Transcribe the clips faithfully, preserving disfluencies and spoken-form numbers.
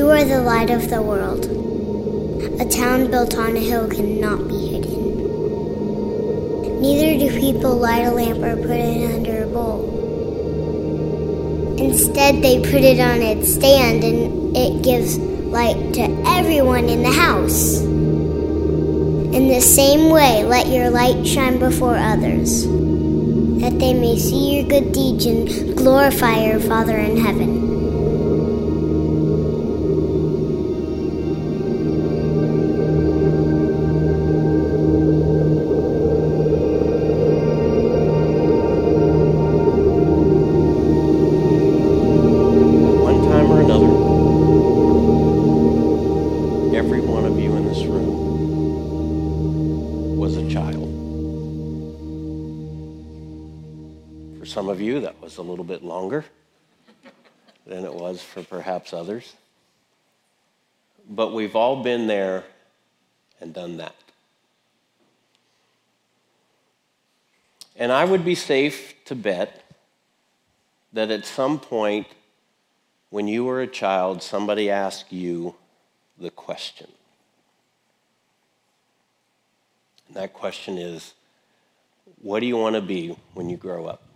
You are the light of the world. A town built on a hill cannot be hidden. Neither do people light a lamp or put it under a bowl. Instead, they put it on its stand, and it gives light to everyone in the house. In the same way, let your light shine before others, that they may see your good deeds and glorify your Father in heaven. Some of you, that was a little bit longer than it was for perhaps others. But we've all been there and done that. And I would be safe to bet that at some point when you were a child, somebody asked you the question. And that question is, what do you want to be when you grow up?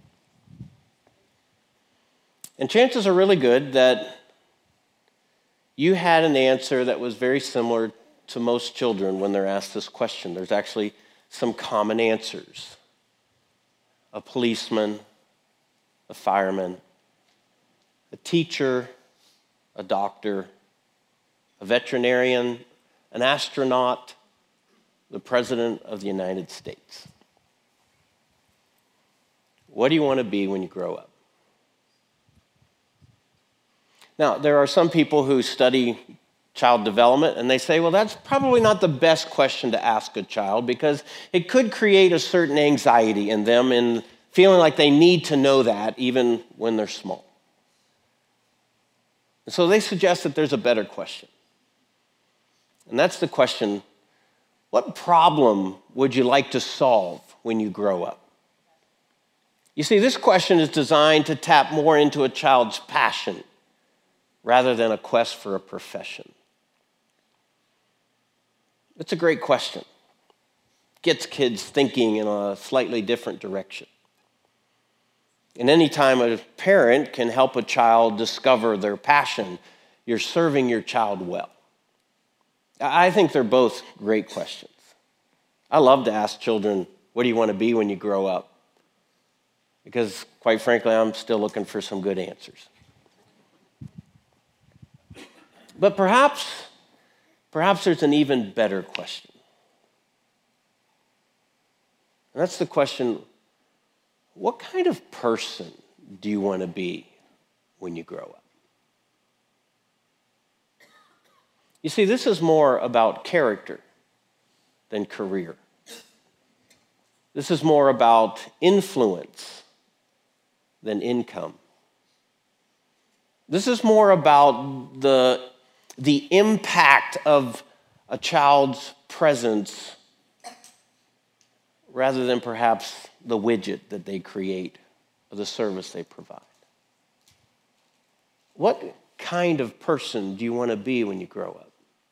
And chances are really good that you had an answer that was very similar to most children when they're asked this question. There's actually some common answers. A policeman, a fireman, a teacher, a doctor, a veterinarian, an astronaut, the President of the United States. What do you want to be when you grow up? Now, there are some people who study child development, and they say, well, that's probably not the best question to ask a child because it could create a certain anxiety in them in feeling like they need to know that even when they're small. And so they suggest that there's a better question. And that's the question, what problem would you like to solve when you grow up? You see, this question is designed to tap more into a child's passion rather than a quest for a profession. It's a great question. Gets kids thinking in a slightly different direction. And any time a parent can help a child discover their passion, you're serving your child well. I think they're both great questions. I love to ask children, what do you want to be when you grow up? Because, quite frankly, I'm still looking for some good answers. But perhaps, perhaps there's an even better question. And that's the question, what kind of person do you want to be when you grow up? You see, this is more about character than career. This is more about influence than income. This is more about the the impact of a child's presence rather than perhaps the widget that they create or the service they provide. What kind of person do you want to be when you grow up?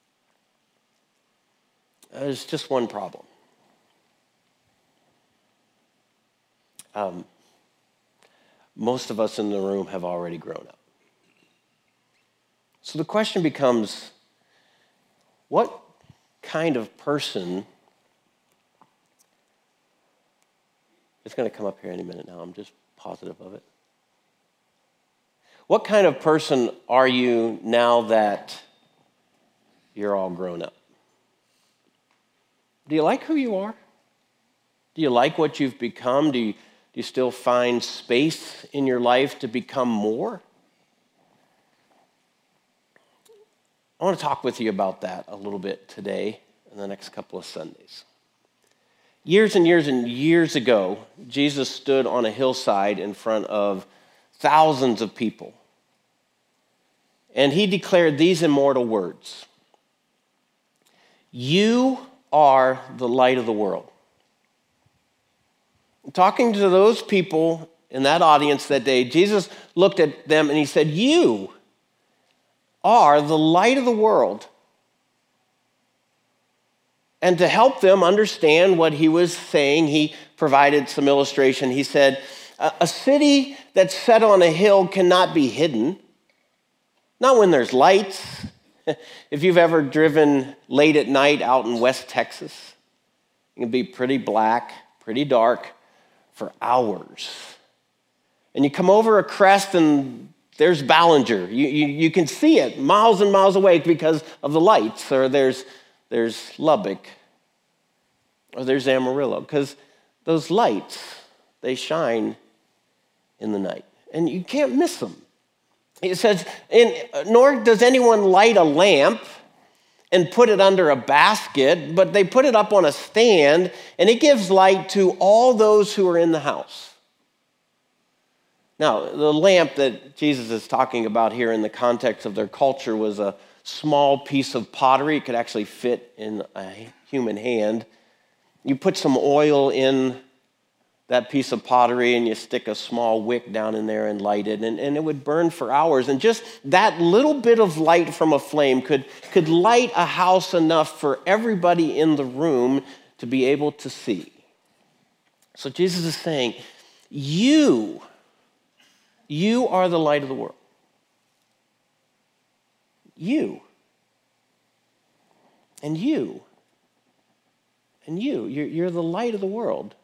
There's just one problem. Um, most of us in the room have already grown up. So the question becomes, what kind of person, it's going to come up here any minute now, I'm just positive of it. What kind of person are you now that you're all grown up? Do you like who you are? Do you like what you've become? Do you, do you still find space in your life to become more? I want to talk with you about that a little bit today in the next couple of Sundays. Years and years and years ago, Jesus stood on a hillside in front of thousands of people. And he declared these immortal words. You are the light of the world. Talking to those people in that audience that day, Jesus looked at them and he said, you are the light of the world. And to help them understand what he was saying, he provided some illustration. He said, a city that's set on a hill cannot be hidden, not when there's lights. If you've ever driven late at night out in West Texas, it can be pretty black, pretty dark for hours. And you come over a crest and there's Ballinger. You, you, you can see it miles and miles away because of the lights. Or there's, there's Lubbock. Or there's Amarillo. Because those lights, they shine in the night. And you can't miss them. It says, in, nor does anyone light a lamp and put it under a basket, but they put it up on a stand, and it gives light to all those who are in the house. Now, the lamp that Jesus is talking about here in the context of their culture was a small piece of pottery. It could actually fit in a human hand. You put some oil in that piece of pottery and you stick a small wick down in there and light it, and, and it would burn for hours. And just that little bit of light from a flame could, could light a house enough for everybody in the room to be able to see. So Jesus is saying, you, you are the light of the world. You. And you. And you. You're, you're the light of the world.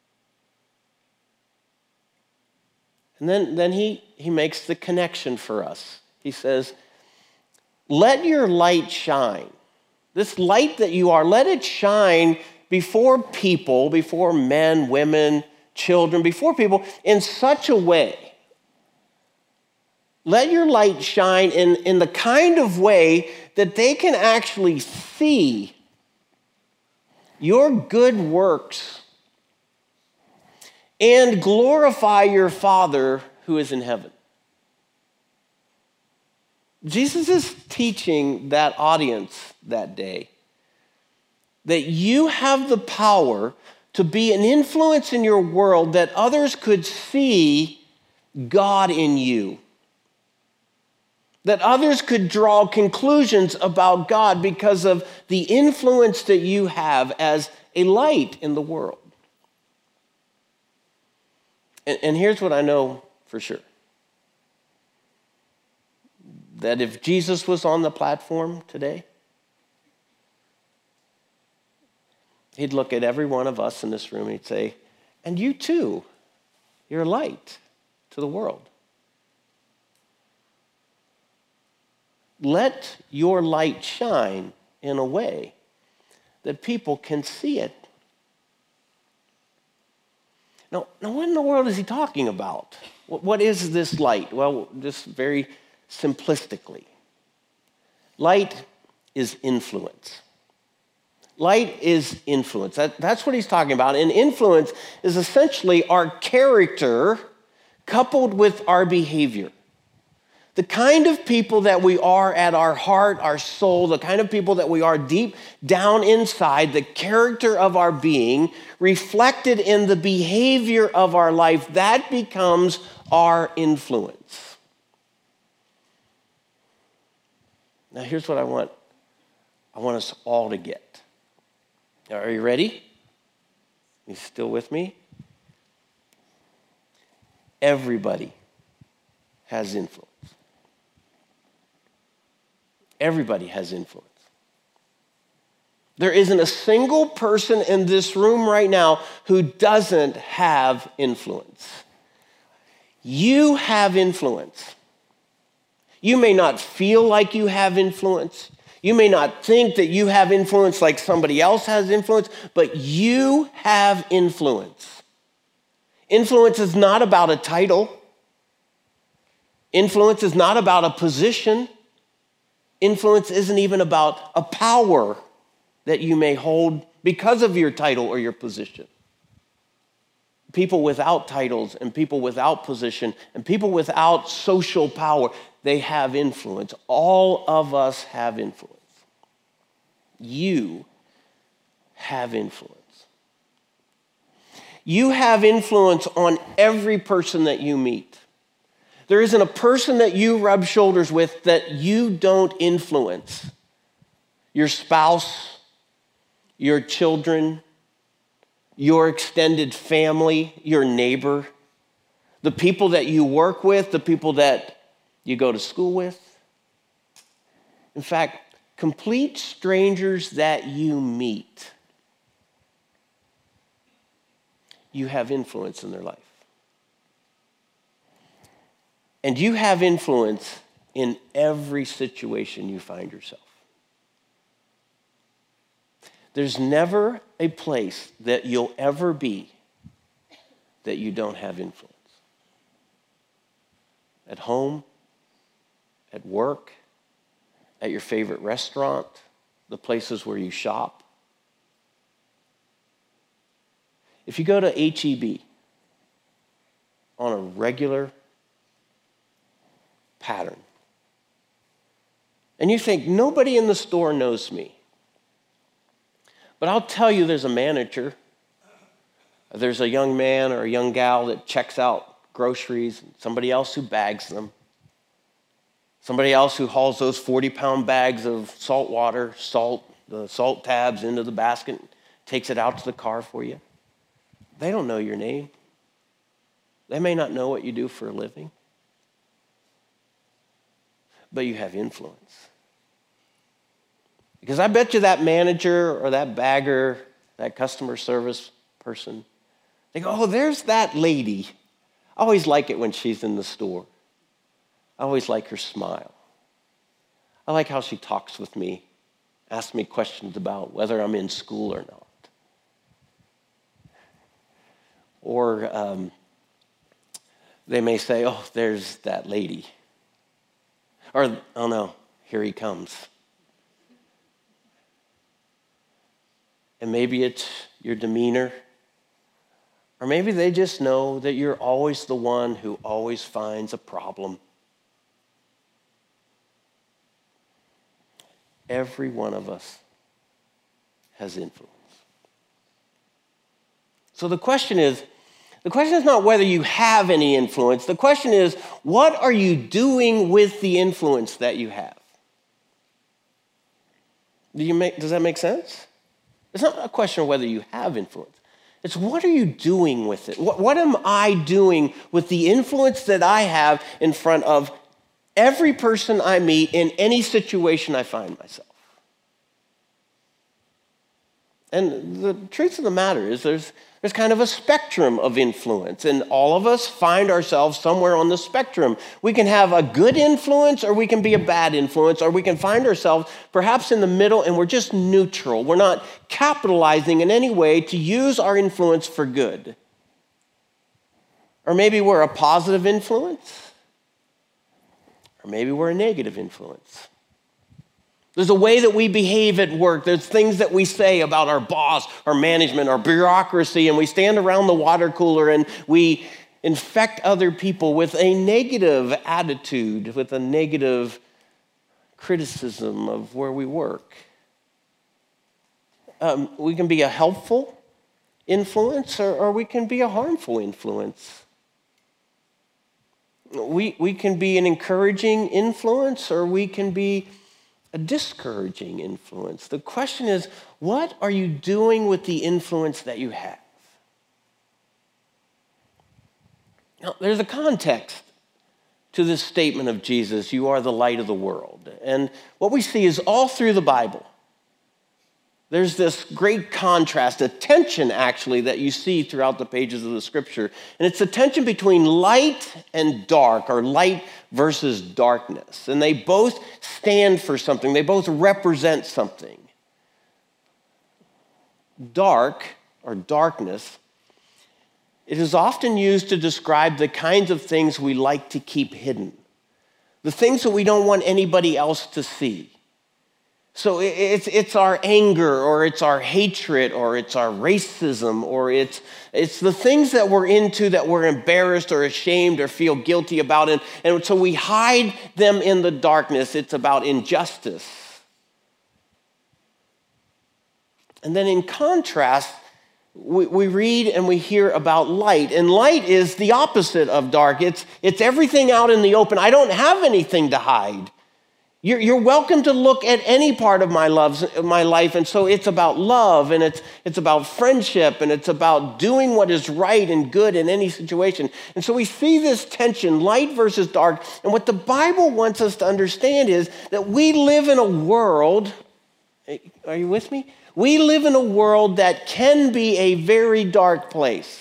And then, then he, he makes the connection for us. He says, let your light shine. This light that you are, let it shine before people, before men, women, children, before people in such a way. Let your light shine in, in the kind of way that they can actually see your good works and glorify your Father who is in heaven. Jesus is teaching that audience that day that you have the power to be an influence in your world that others could see God in you. That others could draw conclusions about God because of the influence that you have as a light in the world. And, and here's what I know for sure. That if Jesus was on the platform today, he'd look at every one of us in this room and he'd say, and you too, you're a light to the world. Let your light shine in a way that people can see it. Now, now what in the world is he talking about? What, what is this light? Well, just very simplistically. Light is influence. Light is influence. That, that's what he's talking about. And influence is essentially our character coupled with our behavior. The kind of people that we are at our heart, our soul, the kind of people that we are deep down inside, the character of our being, reflected in the behavior of our life, that becomes our influence. Now, here's what I want. I want us all to get. Are you ready? You still with me? Everybody has influence. Everybody has influence. There isn't a single person in this room right now who doesn't have influence. You have influence. You may not feel like you have influence. You may not think that you have influence like somebody else has influence, but you have influence. Influence is not about a title. Influence is not about a position. Influence isn't even about a power that you may hold because of your title or your position. People without titles and people without position and people without social power, they have influence. All of us have influence. You have influence. You have influence on every person that you meet. There isn't a person that you rub shoulders with that you don't influence. Your spouse, your children, your extended family, your neighbor, the people that you work with, the people that you go to school with. In fact, complete strangers that you meet, you have influence in their life. And you have influence in every situation you find yourself. There's never a place that you'll ever be that you don't have influence. At home, at work, at your favorite restaurant, the places where you shop. If you go to H E B on a regular pattern, and you think, nobody in the store knows me. But I'll tell you, there's a manager, there's a young man or a young gal that checks out groceries, somebody else who bags them, somebody else who hauls those forty-pound bags of salt water, salt, the salt tabs into the basket, takes it out to the car for you. They don't know your name. They may not know what you do for a living. But you have influence. Because I bet you that manager or that bagger, that customer service person, they go, oh, there's that lady. I always like it when she's in the store. I always like her smile. I like how she talks with me, asks me questions about whether I'm in school or not. Or um, they may say, oh, there's that lady. Or, oh no, here he comes. And maybe it's your demeanor. Or maybe they just know that you're always the one who always finds a problem. Every one of us has influence. So the question is, the question is not whether you have any influence. The question is, what are you doing with the influence that you have? Do you make, does that make sense? It's not a question of whether you have influence. It's what are you doing with it? What, what am I doing with the influence that I have in front of every person I meet in any situation I find myself? And the truth of the matter is there's, there's kind of a spectrum of influence, and all of us find ourselves somewhere on the spectrum. We can have a good influence, or we can be a bad influence, or we can find ourselves perhaps in the middle, and we're just neutral. We're not capitalizing in any way to use our influence for good. Or maybe we're a positive influence, or maybe we're a negative influence. There's a way that we behave at work. There's things that we say about our boss, our management, our bureaucracy, and we stand around the water cooler and we infect other people with a negative attitude, with a negative criticism of where we work. Um, we can be a helpful influence, or, or we can be a harmful influence. We, we can be an encouraging influence, or we can be a discouraging influence. The question is, what are you doing with the influence that you have? Now, there's a context to this statement of Jesus, you are the light of the world. And what we see is all through the Bible, there's this great contrast, a tension actually that you see throughout the pages of the scripture. And it's a tension between light and dark, or light versus darkness. And they both stand for something. They both represent something. Dark, or darkness, it is often used to describe the kinds of things we like to keep hidden. The things that we don't want anybody else to see. So it's, it's our anger, or it's our hatred, or it's our racism, or it's, it's the things that we're into that we're embarrassed or ashamed or feel guilty about. And, and so we hide them in the darkness. It's about injustice. And then in contrast, we, we read and we hear about light, and light is the opposite of dark. It's, it's everything out in the open. I don't have anything to hide. You're, you're welcome to look at any part of my, loves, my life, and so it's about love, and it's, it's about friendship, and it's about doing what is right and good in any situation. And so we see this tension, light versus dark, and what the Bible wants us to understand is that we live in a world, are you with me? We live in a world that can be a very dark place.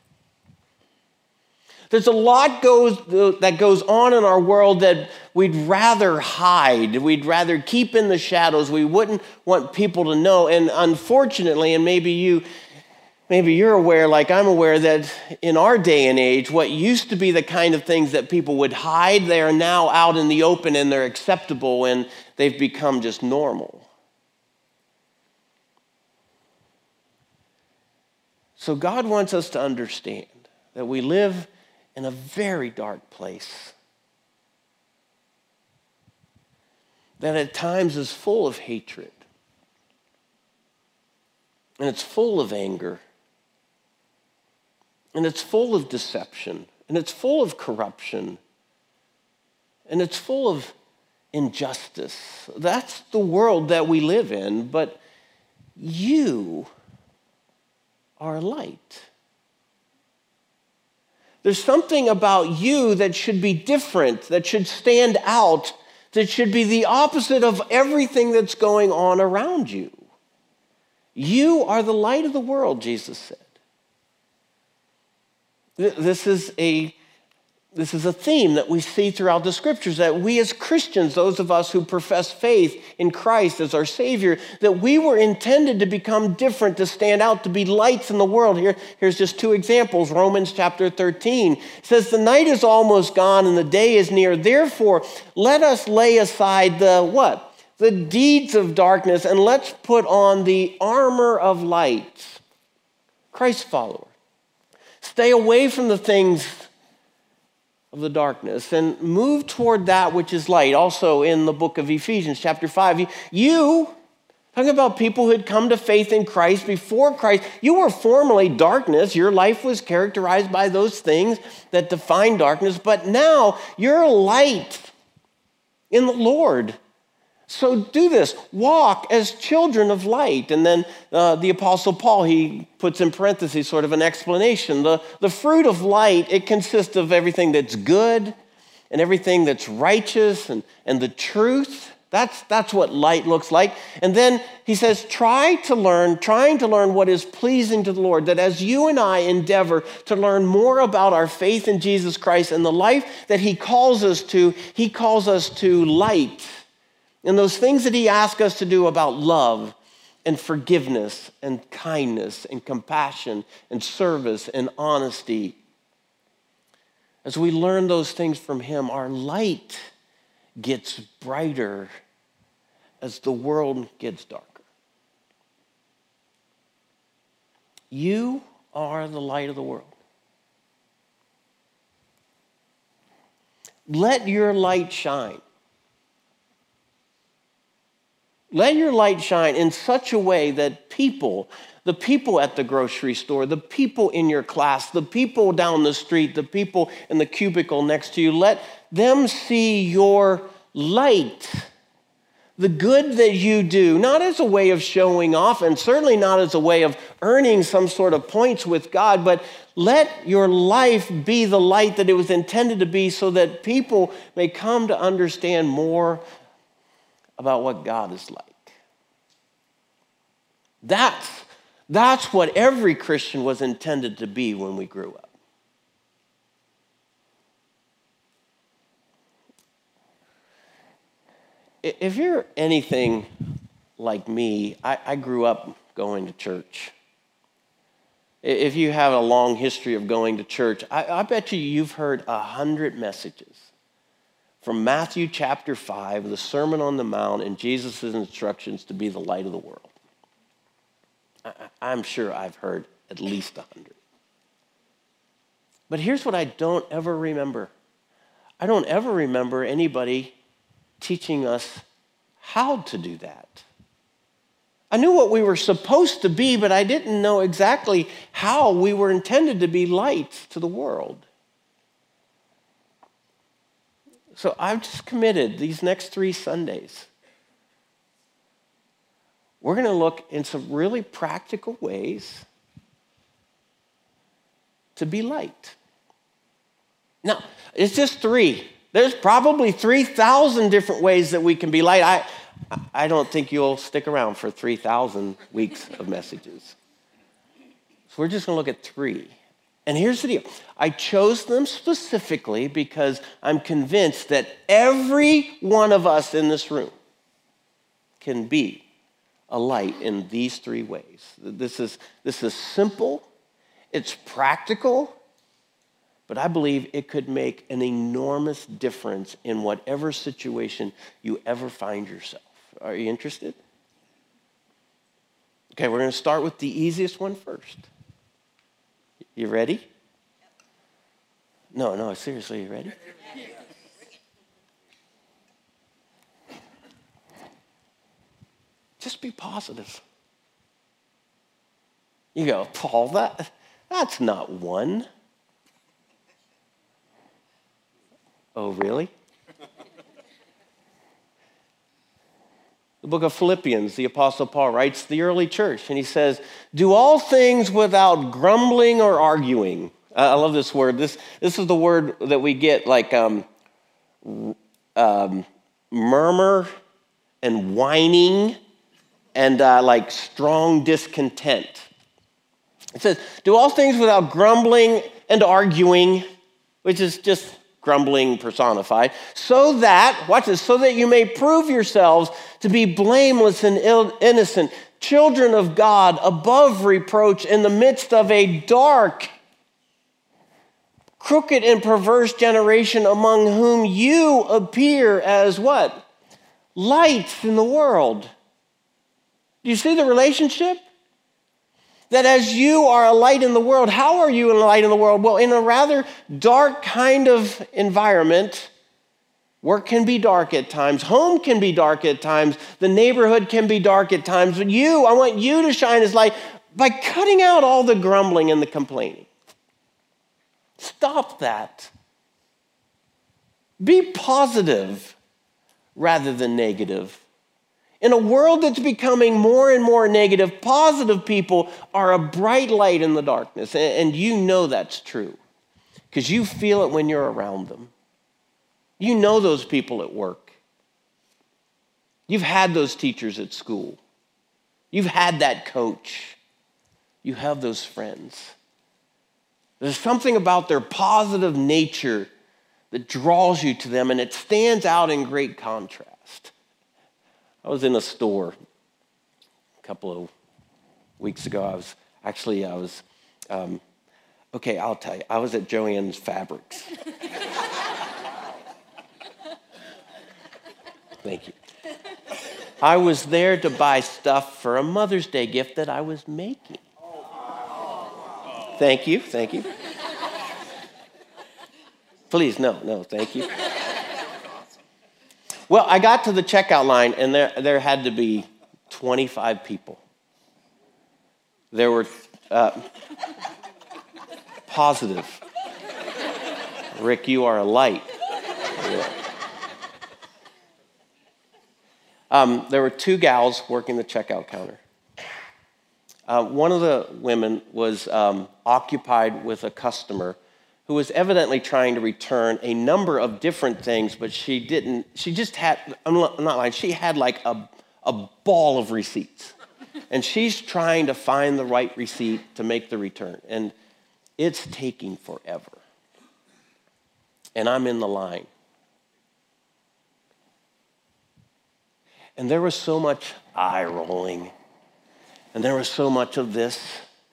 There's a lot goes, that goes on in our world that we'd rather hide. We'd rather keep in the shadows. We wouldn't want people to know. And unfortunately, and maybe you, maybe you're aware, like I'm aware, that in our day and age, what used to be the kind of things that people would hide, they are now out in the open and they're acceptable and they've become just normal. So God wants us to understand that we live in a very dark place that at times is full of hatred, and it's full of anger, and it's full of deception, and it's full of corruption, and it's full of injustice. That's the world that we live in, but you are light. There's something about you that should be different, that should stand out, that should be the opposite of everything that's going on around you. You are the light of the world, Jesus said. This is a This is a theme that we see throughout the scriptures, that we as Christians, those of us who profess faith in Christ as our Savior, that we were intended to become different, to stand out, to be lights in the world. Here, here's just two examples. Romans chapter thirteen says, the night is almost gone and the day is near. Therefore, let us lay aside the what? The deeds of darkness, and let's put on the armor of light. Christ follower. Stay away from the things of the darkness and move toward that which is light. Also in the book of Ephesians chapter five, you, talking about people who had come to faith in Christ before Christ, you were formerly darkness. Your life was characterized by those things that define darkness, but now you're light in the Lord. So do this, walk as children of light. And then uh, the Apostle Paul, he puts in parentheses sort of an explanation. The, the fruit of light, it consists of everything that's good and everything that's righteous and, and the truth. That's, that's what light looks like. And then he says, try to learn, trying to learn what is pleasing to the Lord, that as you and I endeavor to learn more about our faith in Jesus Christ and the life that he calls us to, he calls us to light. And those things that he asks us to do about love and forgiveness and kindness and compassion and service and honesty. As we learn those things from him, our light gets brighter as the world gets darker. You are the light of the world. Let your light shine. Let your light shine in such a way that people, the people at the grocery store, the people in your class, the people down the street, the people in the cubicle next to you, let them see your light, the good that you do, not as a way of showing off and certainly not as a way of earning some sort of points with God, but let your life be the light that it was intended to be so that people may come to understand more about what God is like. That's, that's what every Christian was intended to be when we grew up. If you're anything like me, I, I grew up going to church. If you have a long history of going to church, I, I bet you you've heard a hundred messages from Matthew chapter five, the Sermon on the Mount, and Jesus' instructions to be the light of the world. I, I'm sure I've heard at least a hundred. But here's what I don't ever remember. I don't ever remember anybody teaching us how to do that. I knew what we were supposed to be, but I didn't know exactly how we were intended to be light to the world. So I've just committed these next three Sundays. We're going to look in some really practical ways to be light. Now, it's just three. There's probably three thousand different ways that we can be light. I, I don't think you'll stick around for three thousand weeks of messages. So we're just going to look at three. And here's the deal. I chose them specifically because I'm convinced that every one of us in this room can be a light in these three ways. This is, this is simple, it's practical, but I believe it could make an enormous difference in whatever situation you ever find yourself. Are you interested? Okay, we're going to start with the easiest one first. You ready? No, no, seriously, you ready? Just be positive. You go, Paul, that, that's not one. Oh, really? The book of Philippians, the Apostle Paul writes to the early church, and he says, do all things without grumbling or arguing. Uh, I love this word. This, this is the word that we get like um, um, murmur and whining and uh, like strong discontent. It says, do all things without grumbling and arguing, which is just grumbling personified, so that, watch this, so that you may prove yourselves to be blameless and innocent, children of God, above reproach, in the midst of a dark, crooked and perverse generation, among whom you appear as what? Lights in the world. Do you see the relationship? That as you are a light in the world, how are you a light in the world? Well, in a rather dark kind of environment, work can be dark at times, home can be dark at times, the neighborhood can be dark at times, but you, I want you to shine as light by cutting out all the grumbling and the complaining. Stop that. Be positive rather than negative. In a world that's becoming more and more negative, positive people are a bright light in the darkness. And you know that's true because you feel it when you're around them. You know those people at work. You've had those teachers at school. You've had that coach. You have those friends. There's something about their positive nature that draws you to them, and it stands out in great contrast. I was in a store a couple of weeks ago. I was actually, I was, um, okay, I'll tell you. I was at Joann's Fabrics. Thank you. I was there to buy stuff for a Mother's Day gift that I was making. Thank you, thank you. Please, no, no, thank you. Well, I got to the checkout line, and there, there had to be twenty-five people. There were uh, positive. Rick, you are a light. Yeah. Um, there were two gals working the checkout counter. Uh, one of the women was um, occupied with a customer who was evidently trying to return a number of different things, but she didn't, she just had, I'm not, I'm not lying, she had like a, a ball of receipts. And she's trying to find the right receipt to make the return. And it's taking forever. And I'm in the line. And there was so much eye rolling. And there was so much of this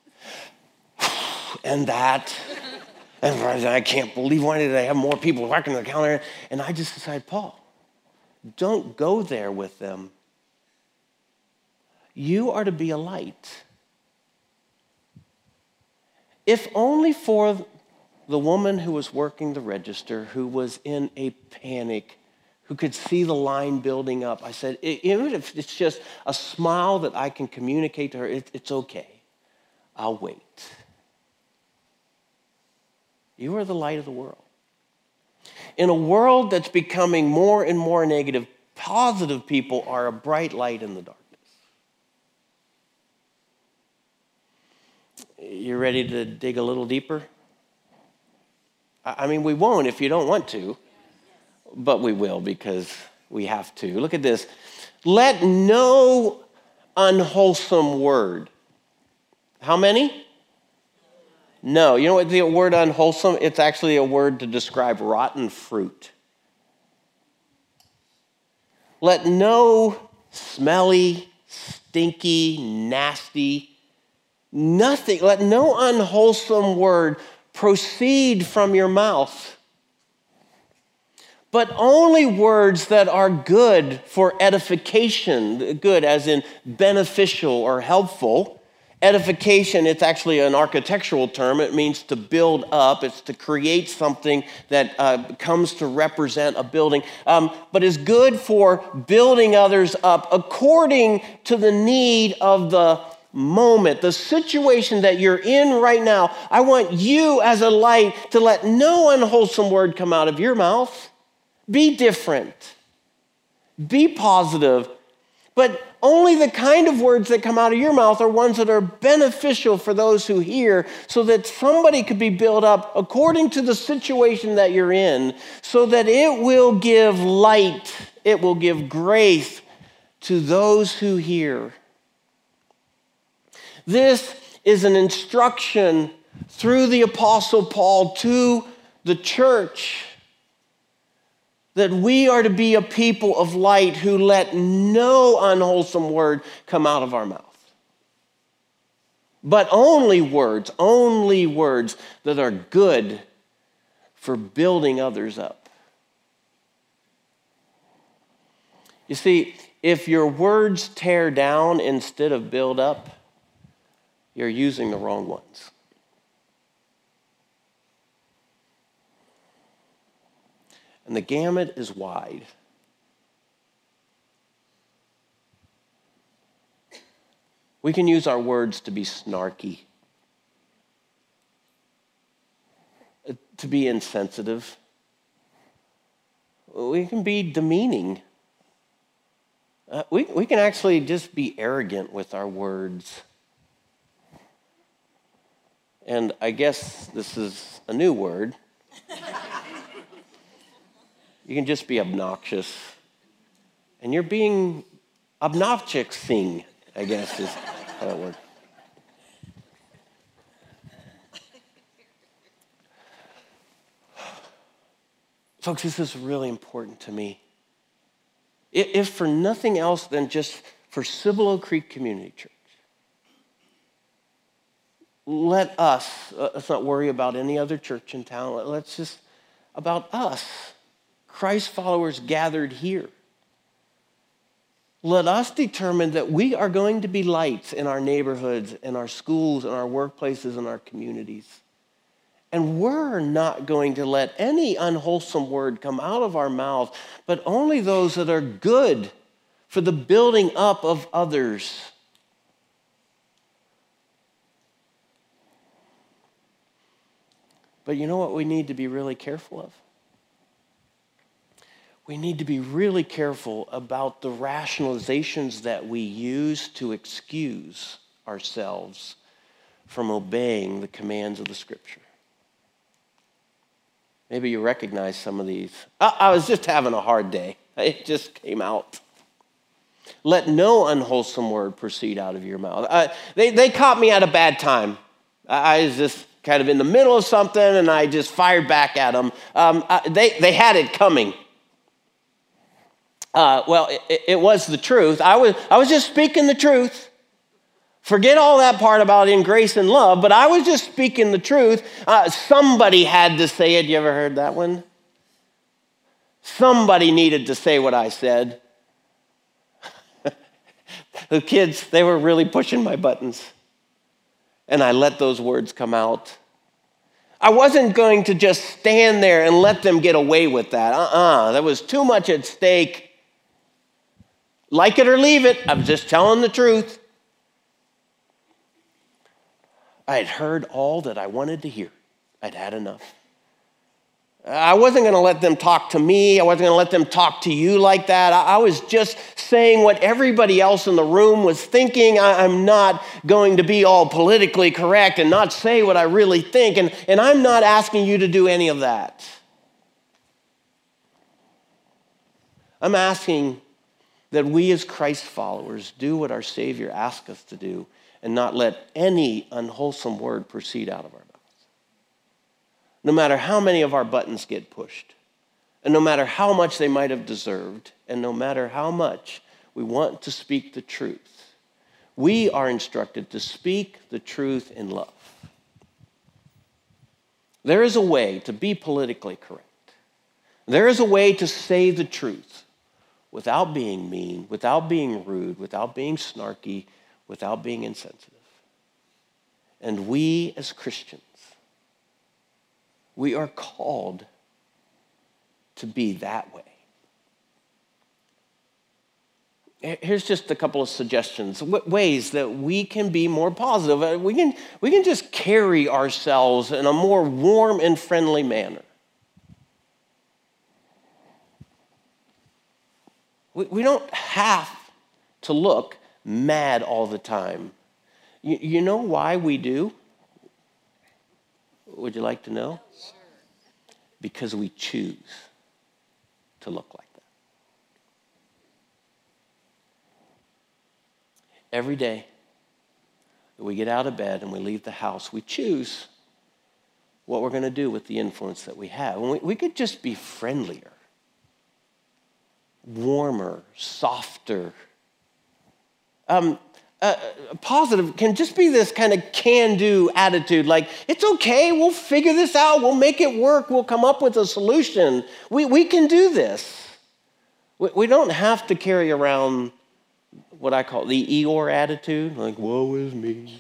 and that. And I can't believe, why did I have more people working the counter? And I just decided, Paul, don't go there with them. You are to be a light. If only for the woman who was working the register, who was in a panic, who could see the line building up. I said, even if it's just a smile that I can communicate to her, it, it's okay. I'll wait. You are the light of the world. In a world that's becoming more and more negative, positive people are a bright light in the darkness. You ready to dig a little deeper? I mean, we won't if you don't want to, but we will because we have to. Look at this. Let no unwholesome word. How many? No. You know what the word unwholesome? It's actually a word to describe rotten fruit. Let no smelly, stinky, nasty, nothing, let no unwholesome word proceed from your mouth, but only words that are good for edification, good as in beneficial or helpful. Edification, it's actually an architectural term. It means to build up. It's to create something that uh, comes to represent a building, um, but is good for building others up according to the need of the moment, the situation that you're in right now. I want you as a light to let no unwholesome word come out of your mouth. Be different. Be positive. But only the kind of words that come out of your mouth are ones that are beneficial for those who hear, so that somebody could be built up according to the situation that you're in, so that it will give light, it will give grace to those who hear. This is an instruction through the Apostle Paul to the church that we are to be a people of light who let no unwholesome word come out of our mouth. But only words, only words that are good for building others up. You see, if your words tear down instead of build up, you're using the wrong ones. And the gamut is wide. We can use our words to be snarky, to be insensitive. We can be demeaning. Uh, we, we can actually just be arrogant with our words. And I guess this is a new word. You can just be obnoxious. And you're being obnoxious-ing, I guess is how that works. Folks, this is really important to me. If for nothing else than just for Cibolo Creek Community Church, let us, uh, let's not worry about any other church in town. Let's just, about us, Christ followers gathered here. Let us determine that we are going to be lights in our neighborhoods, in our schools, in our workplaces, in our communities. And we're not going to let any unwholesome word come out of our mouth, but only those that are good for the building up of others. But you know what we need to be really careful of? We need to be really careful about the rationalizations that we use to excuse ourselves from obeying the commands of the Scripture. Maybe you recognize some of these. I, I was just having a hard day. It just came out. Let no unwholesome word proceed out of your mouth. Uh, they, they caught me at a bad time. I, I was just kind of in the middle of something, and I just fired back at them. Um, I, they, they had it coming. Uh, well, it, it was the truth. I was, I was just speaking the truth. Forget all that part about in grace and love, but I was just speaking the truth. Uh, somebody had to say it. You ever heard that one? Somebody needed to say what I said. The kids, they were really pushing my buttons. And I let those words come out. I wasn't going to just stand there and let them get away with that. Uh-uh, there was too much at stake. Like it or leave it, I'm just telling the truth. I had heard all that I wanted to hear. I'd had enough. I wasn't going to let them talk to me. I wasn't going to let them talk to you like that. I, I was just saying what everybody else in the room was thinking. I, I'm not going to be all politically correct and not say what I really think. And, and I'm not asking you to do any of that. I'm asking that we as Christ followers do what our Savior asks us to do and not let any unwholesome word proceed out of our mouths. No matter how many of our buttons get pushed, and no matter how much they might have deserved, and no matter how much we want to speak the truth, we are instructed to speak the truth in love. There is a way to be politically correct. There is a way to say the truth without being mean, without being rude, without being snarky, without being insensitive. And we as Christians, we are called to be that way. Here's just a couple of suggestions, ways that we can be more positive. We can, we can just carry ourselves in a more warm and friendly manner. We, we don't have to look mad all the time. You, you know why we do? Would you like to know? Sure. Because we choose to look like that. Every day that we get out of bed and we leave the house, we choose what we're going to do with the influence that we have. And we, we could just be friendlier, warmer, softer. Um, Uh, positive can just be this kind of can-do attitude, like, it's okay, we'll figure this out, we'll make it work, we'll come up with a solution. We, we can do this. We, we don't have to carry around what I call the Eeyore attitude, like, woe is me.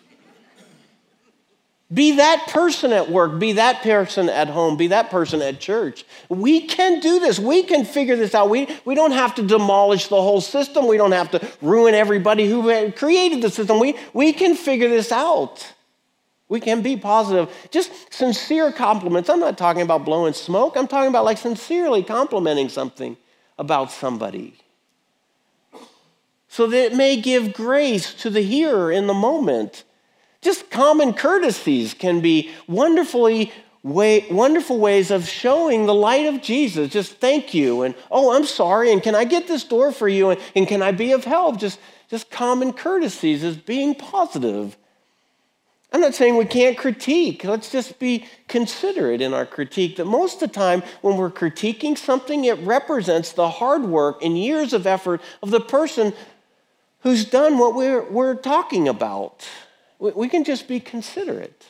Be that person at work, be that person at home, be that person at church. We can do this. We can figure this out. We, we don't have to demolish the whole system. We don't have to ruin everybody who created the system. We, we can figure this out. We can be positive. Just sincere compliments. I'm not talking about blowing smoke. I'm talking about like sincerely complimenting something about somebody, so that it may give grace to the hearer in the moment. Just common courtesies can be wonderfully way, wonderful ways of showing the light of Jesus. Just thank you, and oh, I'm sorry, and can I get this door for you, and, and can I be of help? Just, just common courtesies is being positive. I'm not saying we can't critique. Let's just be considerate in our critique, that most of the time when we're critiquing something, it represents the hard work and years of effort of the person who's done what we're, we're talking about. We can just be considerate.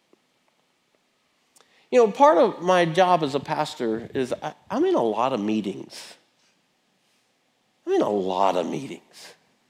You know, part of my job as a pastor is I, I'm in a lot of meetings. I'm in a lot of meetings.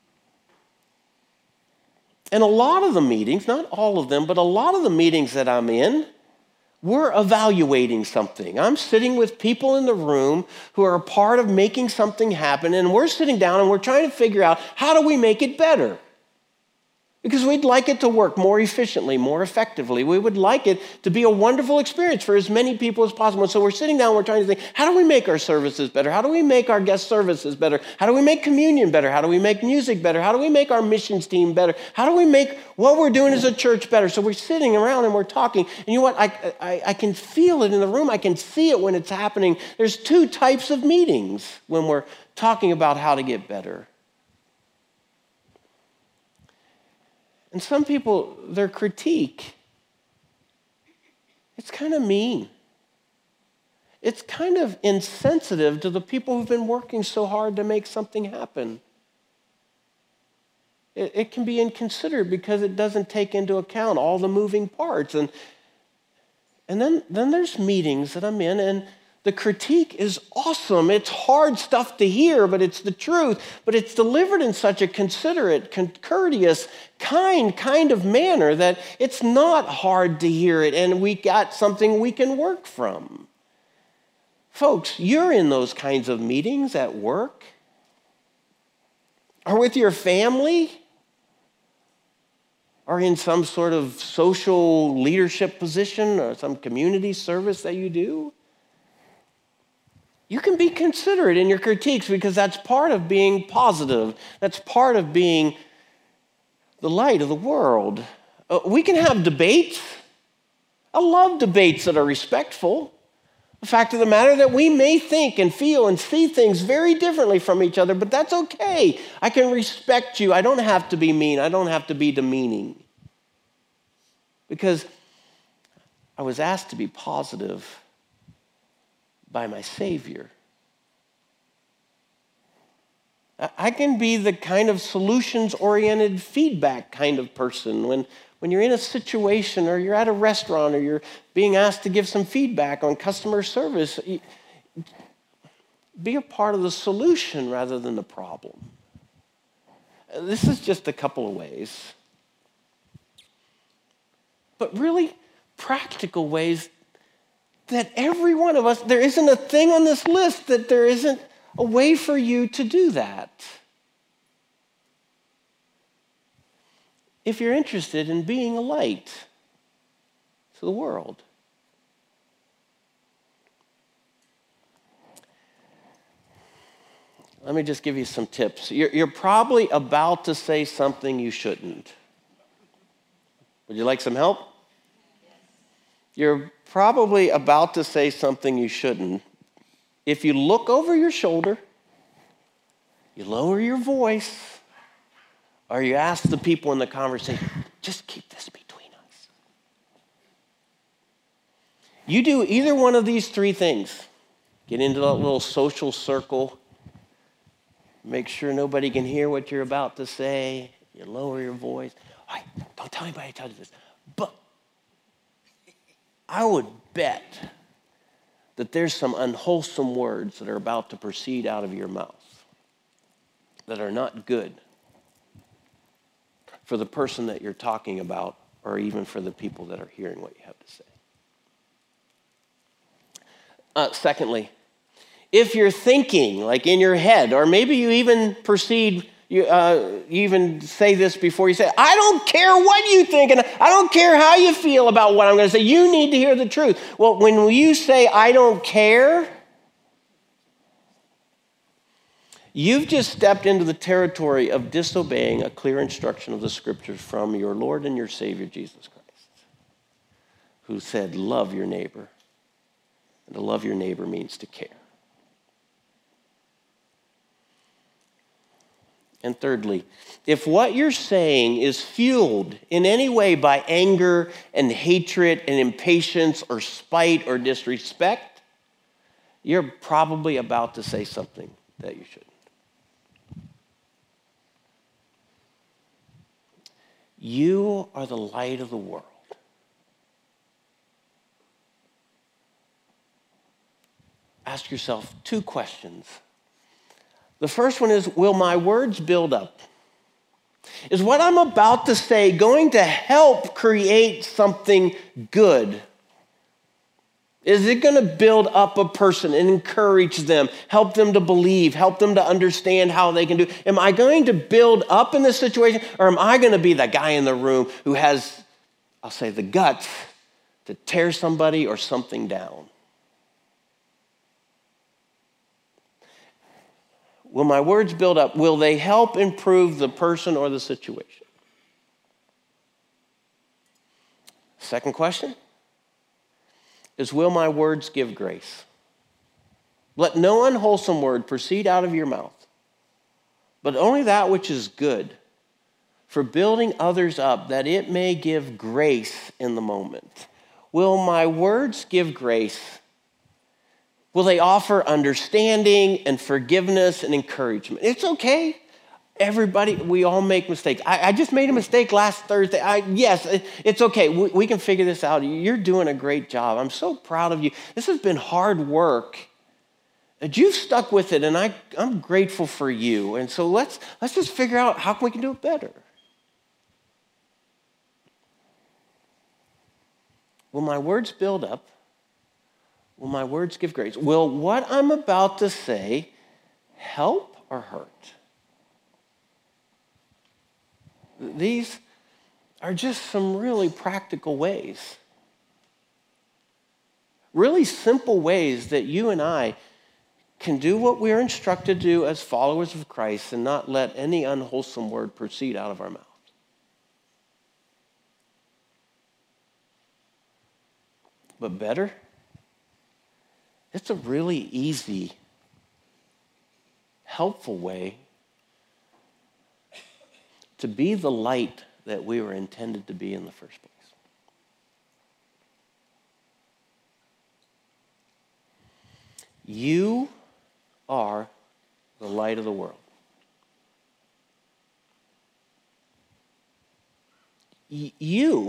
And a lot of the meetings, not all of them, but a lot of the meetings that I'm in, we're evaluating something. I'm sitting with people in the room who are a part of making something happen, and we're sitting down and we're trying to figure out, how do we make it better? Because we'd like it to work more efficiently, more effectively. We would like it to be a wonderful experience for as many people as possible. And so we're sitting down, we're trying to think, how do we make our services better? How do we make our guest services better? How do we make communion better? How do we make music better? How do we make our missions team better? How do we make what we're doing as a church better? So we're sitting around and we're talking. And you know what? I, I, I can feel it in the room. I can see it when it's happening. There's two types of meetings when we're talking about how to get better. And some people, their critique, it's kind of mean. It's kind of insensitive to the people who've been working so hard to make something happen. It, it can be inconsiderate because it doesn't take into account all the moving parts. And, and then, then there's meetings that I'm in, and The critique is awesome. It's hard stuff to hear, but it's the truth. But it's delivered in such a considerate, courteous, kind kind of manner that it's not hard to hear it, and we got something we can work from. Folks, you're in those kinds of meetings at work or with your family or in some sort of social leadership position or some community service that you do. You can be considerate in your critiques because that's part of being positive. That's part of being the light of the world. Uh, we can have debates. I love debates that are respectful. The fact of the matter that we may think and feel and see things very differently from each other, but that's okay. I can respect you. I don't have to be mean. I don't have to be demeaning. Because I was asked to be positive by my Savior. I can be the kind of solutions-oriented feedback kind of person when, when you're in a situation or you're at a restaurant or you're being asked to give some feedback on customer service. Be a part of the solution rather than the problem. This is just a couple of ways. But really practical ways that every one of us, there isn't a thing on this list that there isn't a way for you to do that. If you're interested in being a light to the world. Let me just give you some tips. You're, you're probably about to say something you shouldn't. Would you like some help? You're probably about to say something you shouldn't. If you look over your shoulder, you lower your voice, or you ask the people in the conversation, just keep this between us. You do either one of these three things. Get into that little social circle. Make sure nobody can hear what you're about to say. You lower your voice. Hey, don't tell anybody I told you this. But I would bet that there's some unwholesome words that are about to proceed out of your mouth that are not good for the person that you're talking about or even for the people that are hearing what you have to say. Uh, secondly, if you're thinking, like in your head, or maybe you even proceed You, uh, you even say this before you say, I don't care what you think, and I don't care how you feel about what I'm going to say. You need to hear the truth. Well, when you say, I don't care, you've just stepped into the territory of disobeying a clear instruction of the Scriptures from your Lord and your Savior, Jesus Christ, who said, love your neighbor. And to love your neighbor means to care. And thirdly, if what you're saying is fueled in any way by anger and hatred and impatience or spite or disrespect, you're probably about to say something that you shouldn't. You are the light of the world. Ask yourself two questions. The first one is, will my words build up? Is what I'm about to say going to help create something good? Is it going to build up a person and encourage them, help them to believe, help them to understand how they can do? Am I going to build up in this situation, or am I going to be the guy in the room who has, I'll say, the guts to tear somebody or something down? Will my words build up? Will they help improve the person or the situation? Second question is, will my words give grace? Let no unwholesome word proceed out of your mouth, but only that which is good for building others up, that it may give grace in the moment. Will my words give grace? Will they offer understanding and forgiveness and encouragement? It's okay. Everybody, we all make mistakes. I, I just made a mistake last Thursday. I, yes, it, it's okay. We, we can figure this out. You're doing a great job. I'm so proud of you. This has been hard work. And you've stuck with it, and I, I'm grateful for you. And so let's, let's just figure out how we can do it better. Will my words build up? Will my words give grace? Will what I'm about to say help or hurt? These are just some really practical ways. Really simple ways that you and I can do what we're instructed to do as followers of Christ and not let any unwholesome word proceed out of our mouth. But better, it's a really easy, helpful way to be the light that we were intended to be in the first place. You are the light of the world. Y- you,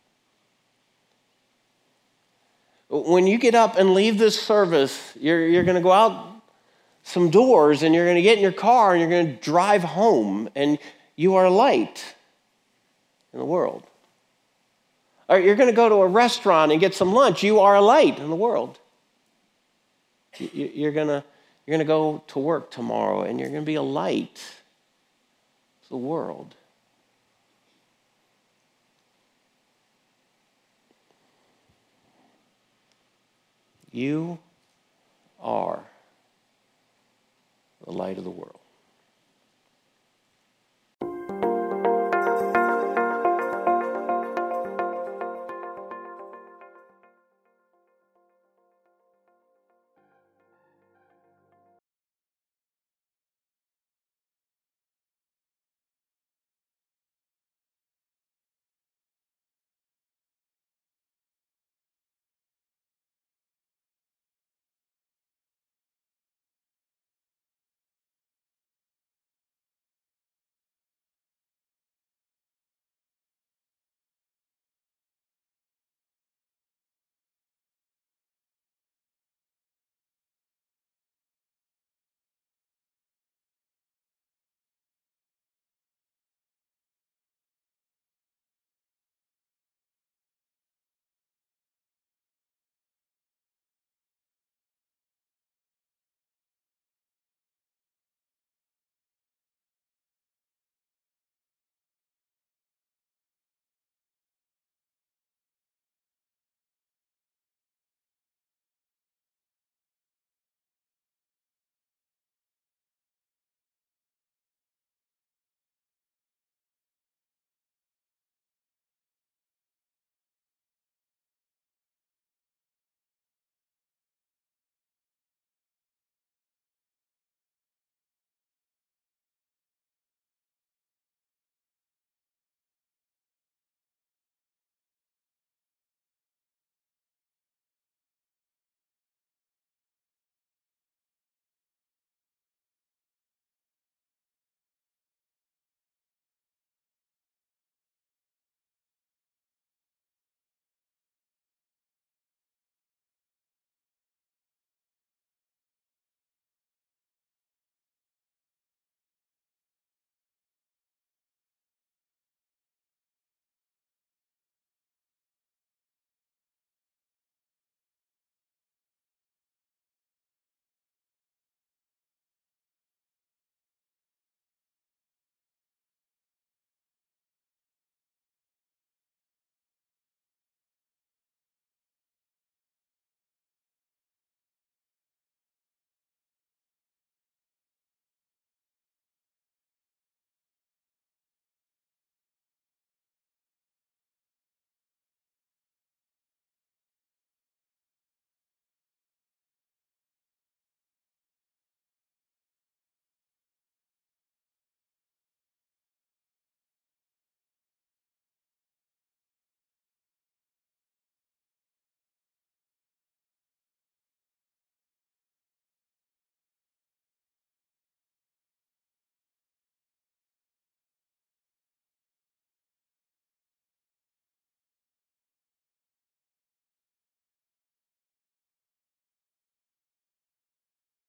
when you get up and leave this service, you're, you're going to go out some doors and you're going to get in your car and you're going to drive home, and you are a light in the world. Or you're going to go to a restaurant and get some lunch. You are a light in the world. You're going to, you're going to go to work tomorrow and you're going to be a light to the world. You are the light of the world.